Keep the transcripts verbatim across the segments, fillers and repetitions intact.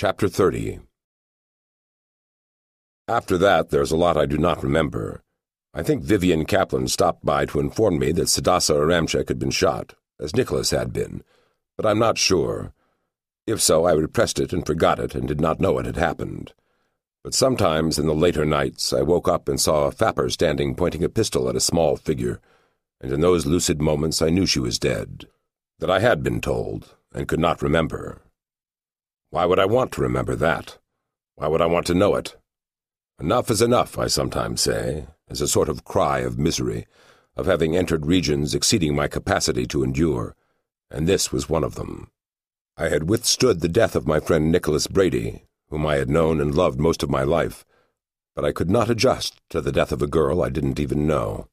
Chapter thirty. After that, there's a lot I do not remember. I think Vivian Kaplan stopped by to inform me that Sadassa Aramchek had been shot, as Nicholas had been, but I'm not sure. If so, I repressed it and forgot it and did not know it had happened. But sometimes in the later nights I woke up and saw a fapper standing pointing a pistol at a small figure, and in those lucid moments I knew she was dead, that I had been told, and could not remember. Why would I want to remember that? Why would I want to know it? Enough is enough, I sometimes say, as a sort of cry of misery, of having entered regions exceeding my capacity to endure, and this was one of them. I had withstood the death of my friend Nicholas Brady, whom I had known and loved most of my life, but I could not adjust to the death of a girl I didn't even know.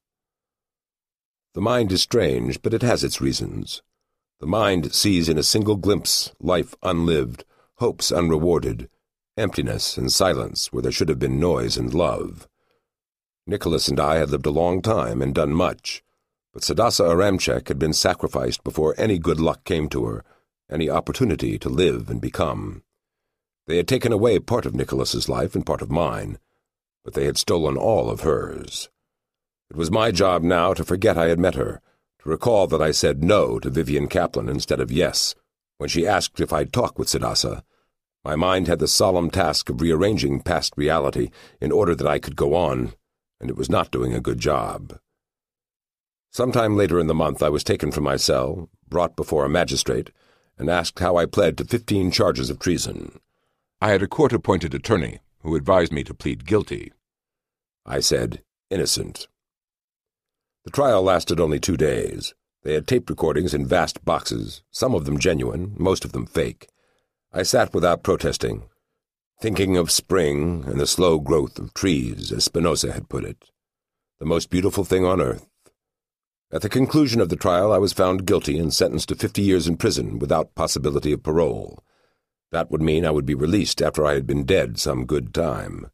The mind is strange, but it has its reasons. The mind sees in a single glimpse life unlived, hopes unrewarded, emptiness and silence where there should have been noise and love. Nicholas and I had lived a long time and done much, but Sadassa Aramchek had been sacrificed before any good luck came to her, any opportunity to live and become. They had taken away part of Nicholas's life and part of mine, but they had stolen all of hers. It was my job now to forget I had met her, to recall that I said no to Vivian Kaplan instead of yes, when she asked if I'd talk with Sadassa. My mind had the solemn task of rearranging past reality in order that I could go on, and it was not doing a good job. Sometime later in the month I was taken from my cell, brought before a magistrate, and asked how I pled to fifteen charges of treason. I had a court-appointed attorney who advised me to plead guilty. I said, innocent. The trial lasted only two days. They had tape recordings in vast boxes, some of them genuine, most of them fake. I sat without protesting, thinking of spring and the slow growth of trees, as Spinoza had put it. The most beautiful thing on earth. At the conclusion of the trial, I was found guilty and sentenced to fifty years in prison without possibility of parole. That would mean I would be released after I had been dead some good time.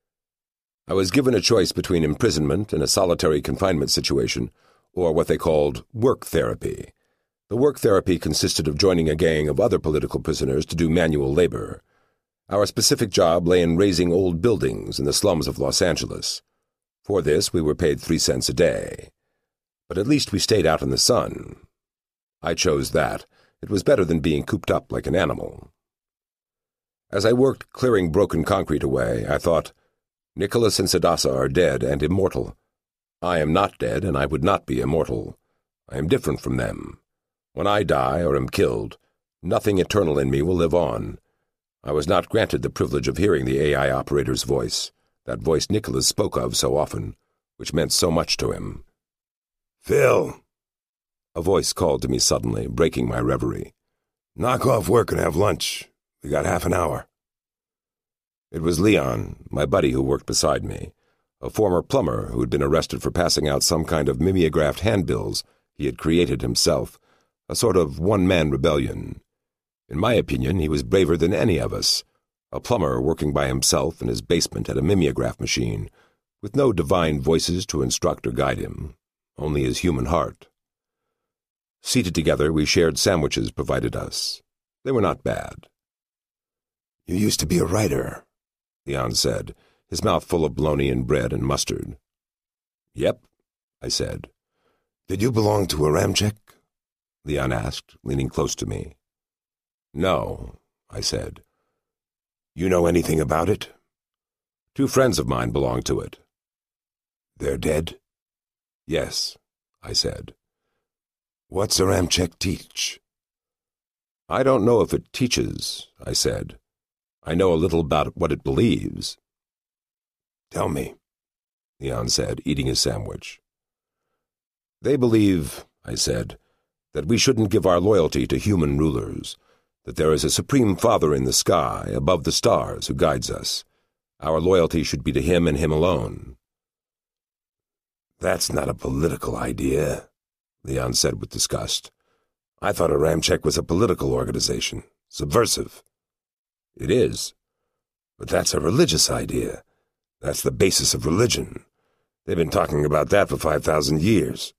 I was given a choice between imprisonment in a solitary confinement situation or what they called work therapy. The work therapy consisted of joining a gang of other political prisoners to do manual labor. Our specific job lay in raising old buildings in the slums of Los Angeles. For this, we were paid three cents a day. But at least we stayed out in the sun. I chose that. It was better than being cooped up like an animal. As I worked clearing broken concrete away, I thought, Nicholas and Sadassa are dead and immortal. I am not dead, and I would not be immortal. I am different from them. When I die or am killed, nothing eternal in me will live on. I was not granted the privilege of hearing the A I operator's voice, that voice Nicholas spoke of so often, which meant so much to him. Phil! A voice called to me suddenly, breaking my reverie. Knock off work and have lunch. We got half an hour. It was Leon, my buddy who worked beside me, a former plumber who had been arrested for passing out some kind of mimeographed handbills he had created himself, a sort of one-man rebellion. In my opinion, he was braver than any of us, a plumber working by himself in his basement at a mimeograph machine, with no divine voices to instruct or guide him, only his human heart. Seated together, we shared sandwiches provided us. They were not bad. You used to be a writer, Leon said, his mouth full of bologna and bread and mustard. Yep, I said. Did you belong to Aramchek? Leon asked, leaning close to me. No, I said. You know anything about it? Two friends of mine belong to it. They're dead? Yes, I said. What's Aramchek teach? I don't know if it teaches, I said. I know a little about what it believes. Tell me, Leon said, eating his sandwich. They believe, I said, that we shouldn't give our loyalty to human rulers, that there is a supreme father in the sky, above the stars, who guides us. Our loyalty should be to him and him alone. That's not a political idea, Leon said with disgust. I thought Aramchek was a political organization, subversive. It is. But that's a religious idea. That's the basis of religion. They've been talking about that for five thousand years.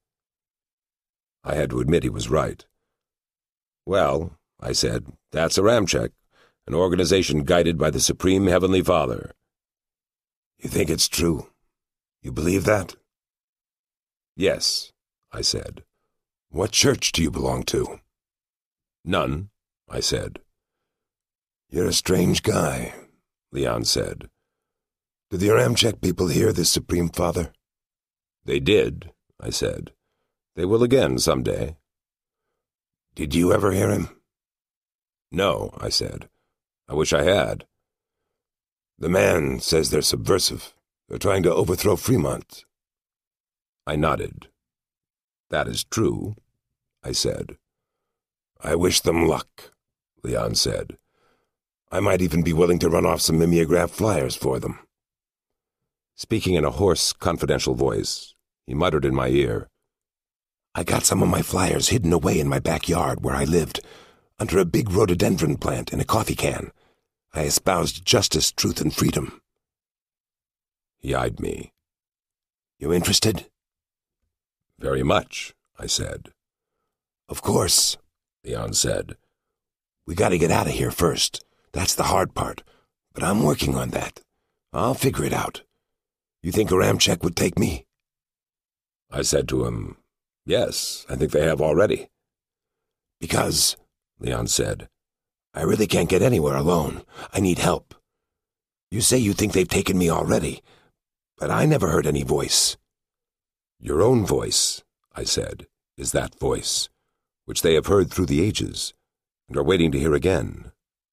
I had to admit he was right. Well, I said, that's Aramchek, an organization guided by the Supreme Heavenly Father. You think it's true? You believe that? Yes, I said. What church do you belong to? None, I said. You're a strange guy, Leon said. Do the Aramchek people hear this Supreme Father? They did, I said. They will again someday. Did you ever hear him? No, I said. I wish I had. The man says they're subversive. They're trying to overthrow Fremont. I nodded. That is true, I said. I wish them luck, Leon said. I might even be willing to run off some mimeograph flyers for them. Speaking in a hoarse, confidential voice, he muttered in my ear, I got some of my flyers hidden away in my backyard where I lived, under a big rhododendron plant in a coffee can. I espoused justice, truth, and freedom. He eyed me. You interested? Very much, I said. Of course, Leon said. We gotta get out of here first. That's the hard part. But I'm working on that. I'll figure it out. You think Aramchek would take me? I said to him, Yes, I think they have already. Because, Leon said, I really can't get anywhere alone. I need help. You say you think they've taken me already, but I never heard any voice. Your own voice, I said, is that voice, which they have heard through the ages, and are waiting to hear again.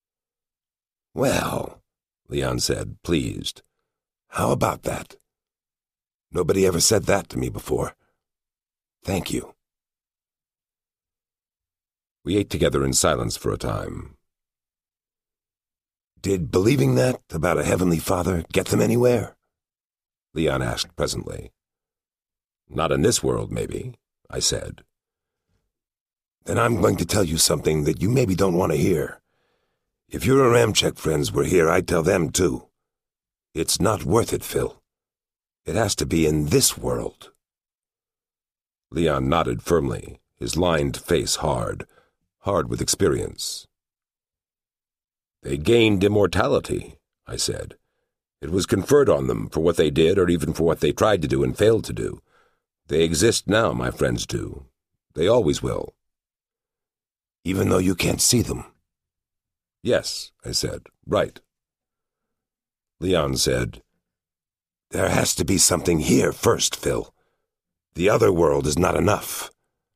Well, Leon said, pleased. How about that? Nobody ever said that to me before. Thank you. We ate together in silence for a time. Did believing that about a Heavenly Father get them anywhere? Leon asked presently. Not in this world, maybe, I said. Then I'm going to tell you something that you maybe don't want to hear. If your Aramchek friends were here, I'd tell them too. It's not worth it, Phil. It has to be in this world. Leon nodded firmly, his lined face hard, hard with experience. They gained immortality, I said. It was conferred on them for what they did or even for what they tried to do and failed to do. They exist now, my friends do. They always will. Even though you can't see them? Yes, I said. Right. Leon said, There has to be something here first, Phil. The other world is not enough.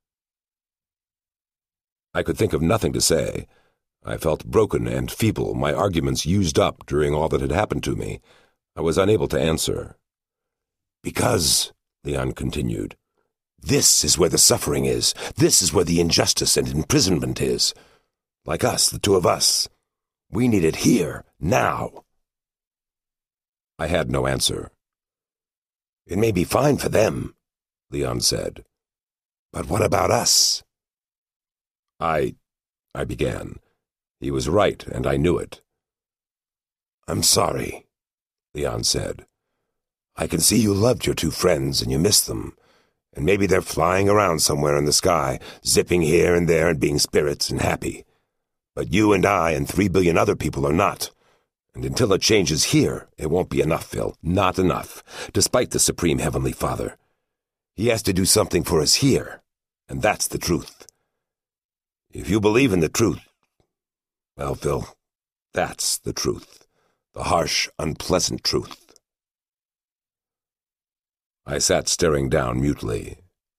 I could think of nothing to say. I felt broken and feeble, my arguments used up during all that had happened to me. I was unable to answer. Because, Leon continued, this is where the suffering is. This is where the injustice and imprisonment is. Like us, the two of us. We need it here, now. I had no answer. It may be fine for them, Leon said. But what about us? I... I began. He was right, and I knew it. I'm sorry, Leon said. I can see you loved your two friends and you miss them, and maybe they're flying around somewhere in the sky, zipping here and there and being spirits and happy. But you and I and three billion other people are not. And until it changes here, it won't be enough, Phil. Not enough, despite the Supreme Heavenly Father. He has to do something for us here, and that's the truth. If you believe in the truth, well, Phil, that's the truth. The harsh, unpleasant truth. I sat staring down mutely.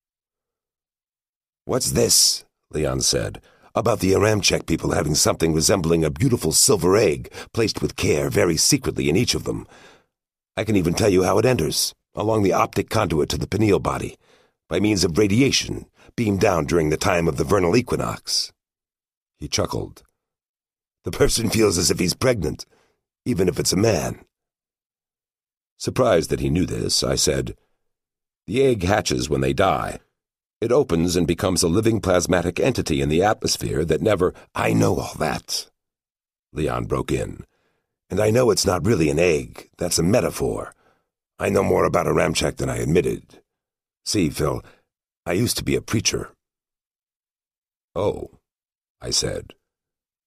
What's this? Leon said. About the Aramchek people having something resembling a beautiful silver egg placed with care very secretly in each of them. I can even tell you how it enters, along the optic conduit to the pineal body, by means of radiation beamed down during the time of the vernal equinox. He chuckled. The person feels as if he's pregnant, even if it's a man. Surprised that he knew this, I said, The egg hatches when they die. It opens and becomes a living plasmatic entity in the atmosphere that never— I know all that, Leon broke in. And I know it's not really an egg. That's a metaphor. I know more about Aramchek than I admitted. See, Phil, I used to be a preacher. Oh, I said.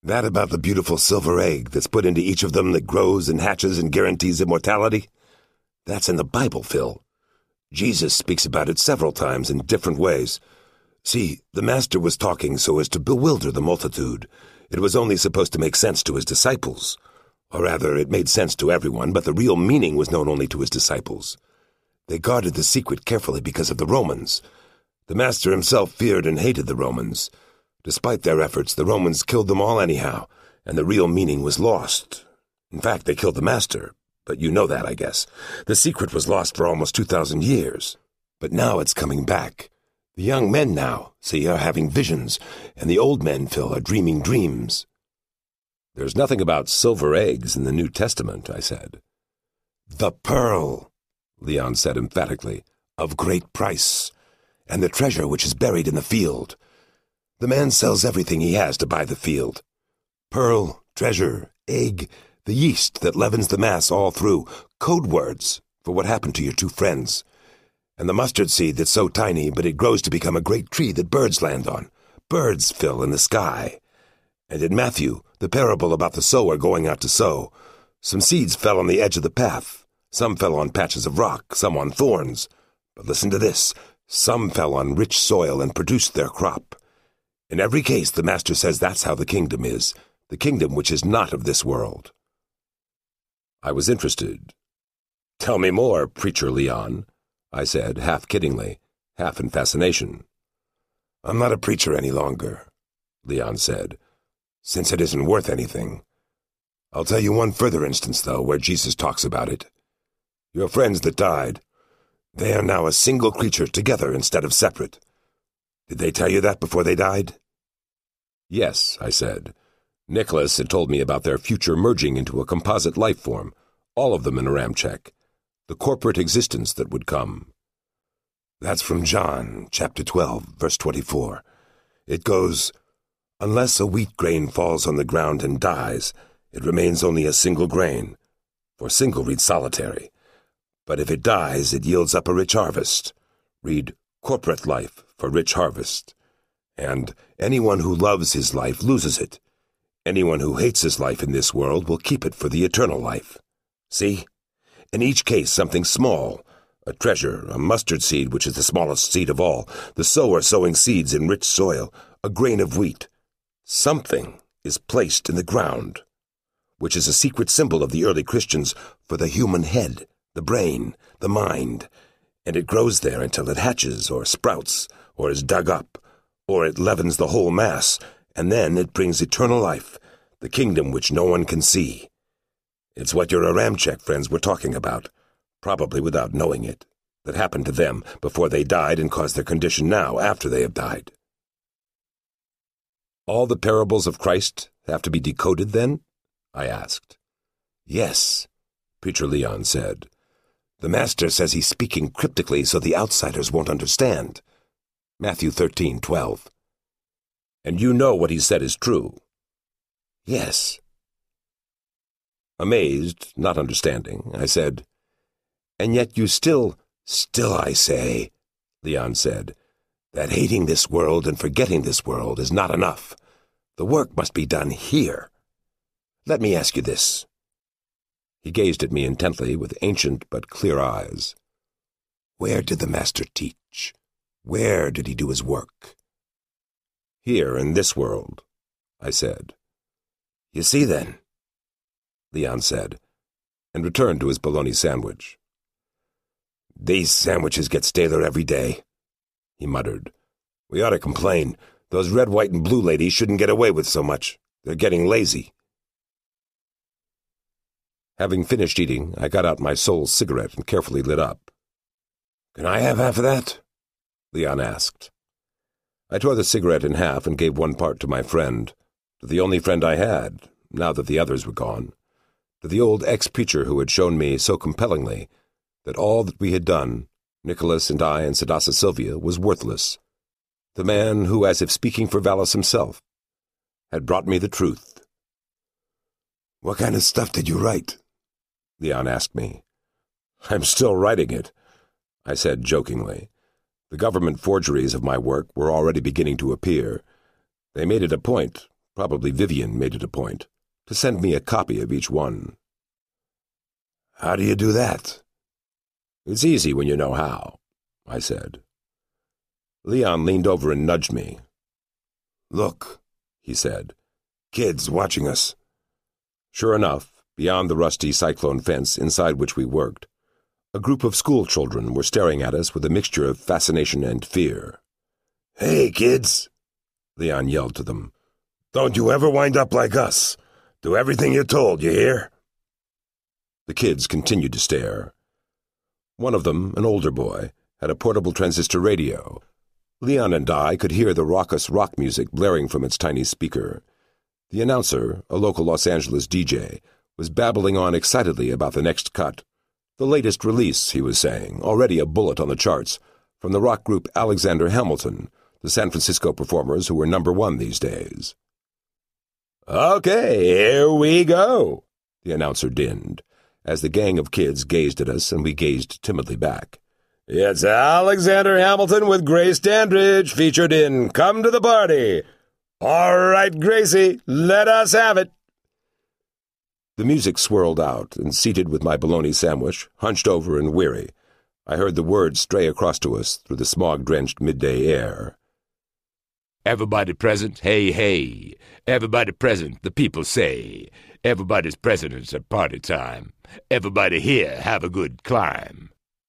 That about the beautiful silver egg that's put into each of them that grows and hatches and guarantees immortality? That's in the Bible, Phil. Jesus speaks about it several times in different ways. See, the Master was talking so as to bewilder the multitude. It was only supposed to make sense to his disciples. Or rather, it made sense to everyone, but the real meaning was known only to his disciples. They guarded the secret carefully because of the Romans. The Master himself feared and hated the Romans. Despite their efforts, the Romans killed them all anyhow, and the real meaning was lost. In fact, they killed the Master, but you know that, I guess. The secret was lost for almost two thousand years. But now it's coming back. The young men now, see, are having visions, and the old men, Phil, are dreaming dreams. There's nothing about silver eggs in the New Testament, I said. The pearl, Leon said emphatically, of great price, and the treasure which is buried in the field. The man sells everything he has to buy the field. Pearl, treasure, egg, the yeast that leavens the mass all through, code words for what happened to your two friends. And the mustard seed that's so tiny, but it grows to become a great tree that birds land on. Birds, Phil, in the sky. And in Matthew, the parable about the sower going out to sow, some seeds fell on the edge of the path. Some fell on patches of rock, some on thorns. But listen to this. Some fell on rich soil and produced their crop. In every case, the Master says that's how the kingdom is, the kingdom which is not of this world. I was interested. Tell me more, Preacher Leon, I said, half kiddingly, half in fascination. I'm not a preacher any longer, Leon said, since it isn't worth anything. I'll tell you one further instance, though, where Jesus talks about it. Your friends that died, they are now a single creature together instead of separate. Did they tell you that before they died? Yes, I said. Nicholas had told me about their future merging into a composite life form, all of them in Aramchek, the corporate existence that would come. That's from John, chapter twelve, verse twenty-four. It goes, "Unless a wheat grain falls on the ground and dies, it remains only a single grain, for single reads solitary. But if it dies, it yields up a rich harvest. Read corporate life for rich harvest. And anyone who loves his life loses it. Anyone who hates his life in this world will keep it for the eternal life. See? In each case, something small, a treasure, a mustard seed, which is the smallest seed of all, the sower sowing seeds in rich soil, a grain of wheat. Something is placed in the ground, which is a secret symbol of the early Christians for the human head, the brain, the mind, and it grows there until it hatches or sprouts or is dug up, or it leavens the whole mass, and then it brings eternal life, the kingdom which no one can see. It's what your Aramchek friends were talking about, probably without knowing it, that happened to them before they died and caused their condition now after they have died." All the parables of Christ have to be decoded then? I asked. Yes, Preacher Leon said. The Master says he's speaking cryptically so the outsiders won't understand. Matthew thirteen twelve. And you know what he said is true? Yes. Amazed, not understanding, I said, "And yet you still, still I say," Leon said, "that hating this world and forgetting this world is not enough. The work must be done here. Let me ask you this." He gazed at me intently with ancient but clear eyes. "Where did the Master teach? Where did he do his work?" "Here, in this world," I said. "You see, then," Leon said, and returned to his bologna sandwich. "These sandwiches get staler every day," he muttered. "We ought to complain. Those red, white, and blue ladies shouldn't get away with so much. They're getting lazy." Having finished eating, I got out my sole cigarette and carefully lit up. "Can I have half of that?" Leon asked. I tore the cigarette in half and gave one part to my friend, to the only friend I had, now that the others were gone, to the old ex-preacher who had shown me so compellingly that all that we had done, Nicholas and I and Sadasa Sylvia, was worthless. The man who, as if speaking for Valis himself, had brought me the truth. "What kind of stuff did you write?" Leon asked me. "I'm still writing it," I said jokingly. The government forgeries of my work were already beginning to appear. They made it a point, probably Vivian made it a point, to send me a copy of each one. How do you do that? It's easy when you know how, I said. Leon leaned over and nudged me. Look, he said. Kids watching us. Sure enough, beyond the rusty cyclone fence inside which we worked, a group of school children were staring at us with a mixture of fascination and fear. Hey, kids, Leon yelled to them. Don't you ever wind up like us. Do everything you're told, you hear? The kids continued to stare. One of them, an older boy, had a portable transistor radio. Leon and I could hear the raucous rock music blaring from its tiny speaker. The announcer, a local Los Angeles D J, was babbling on excitedly about the next cut. The latest release, he was saying, already a bullet on the charts, from the rock group Alexander Hamilton, the San Francisco performers who were number one these days. "Okay, here we go," the announcer dinned, as the gang of kids gazed at us and we gazed timidly back. "It's Alexander Hamilton with Grace Dandridge, featured in Come to the Party. All right, Gracie, let us have it." The music swirled out, and seated with my bologna sandwich, hunched over and weary, I heard the words stray across to us through the smog-drenched midday air. "Everybody present, hey, hey. Everybody present, the people say. Everybody's present, it's a party time. Everybody here, have a good climb."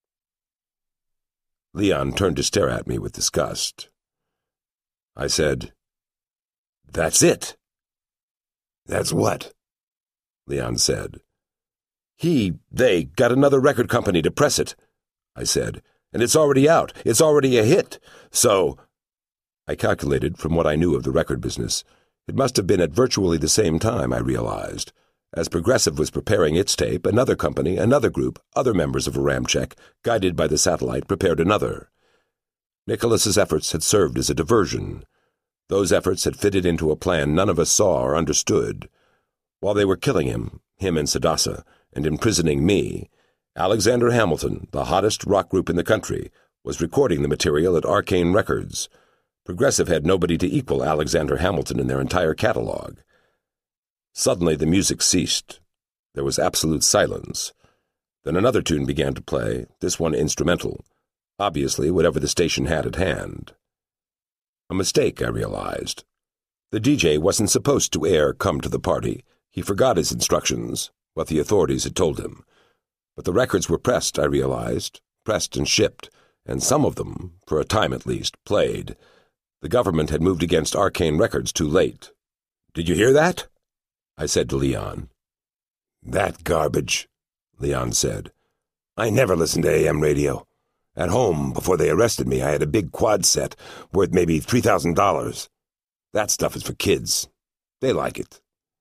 Leon turned to stare at me with disgust. I said, "That's it." "That's what?" Leon said. He, they, got another record company to press it," I said, "and it's already out. It's already a hit. So—" I calculated from what I knew of the record business. It must have been at virtually the same time, I realized. As Progressive was preparing its tape, another company, another group, other members of Aramchek, guided by the satellite, prepared another. Nicholas's efforts had served as a diversion. Those efforts had fitted into a plan none of us saw or understood. While they were killing him, him and Sadasa, and imprisoning me, Alexander Hamilton, the hottest rock group in the country, was recording the material at Arcane Records. Progressive had nobody to equal Alexander Hamilton in their entire catalog. Suddenly the music ceased. There was absolute silence. Then another tune began to play, this one instrumental, obviously whatever the station had at hand. A mistake, I realized. The D J wasn't supposed to air Come to the Party. He forgot his instructions, what the authorities had told him. But the records were pressed, I realized, pressed and shipped, and some of them, for a time at least, played. The government had moved against Arcane Records too late. "Did you hear that?" I said to Leon. "That garbage," Leon said. "I never listened to A M radio. At home, before they arrested me, I had a big quad set worth maybe three thousand dollars. That stuff is for kids. They like it."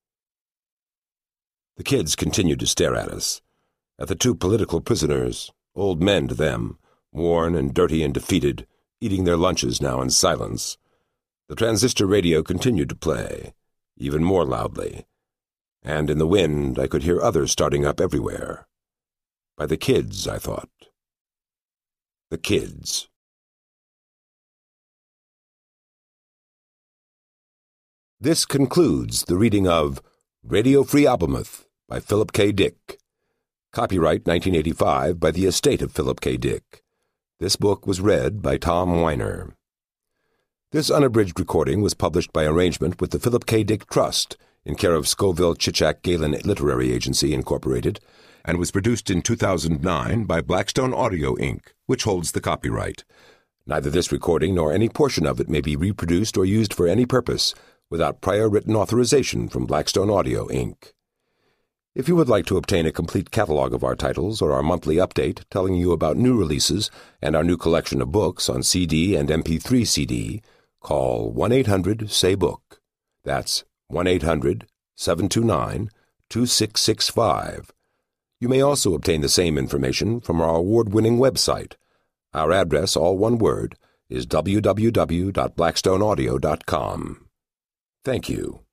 The kids continued to stare at us, at the two political prisoners, old men to them, worn and dirty and defeated, eating their lunches now in silence. The transistor radio continued to play, even more loudly, and in the wind I could hear others starting up everywhere. By the kids, I thought. The kids. This concludes the reading of Radio Free Albemuth by Philip K. Dick. Copyright nineteen eighty-five by the estate of Philip K. Dick. This book was read by Tom Weiner. This unabridged recording was published by arrangement with the Philip K. Dick Trust, in care of Scoville Chichak Galen Literary Agency, Incorporated, and was produced in two thousand nine by Blackstone Audio, Incorporated, which holds the copyright. Neither this recording nor any portion of it may be reproduced or used for any purpose without prior written authorization from Blackstone Audio, Incorporated. If you would like to obtain a complete catalog of our titles or our monthly update telling you about new releases and our new collection of books on C D and M P three C D, call one eight hundred S A Y BOOK. That's one eight hundred, seven two nine, two six six five. You may also obtain the same information from our award-winning website. Our address, all one word, is w w w dot blackstone audio dot com. Thank you.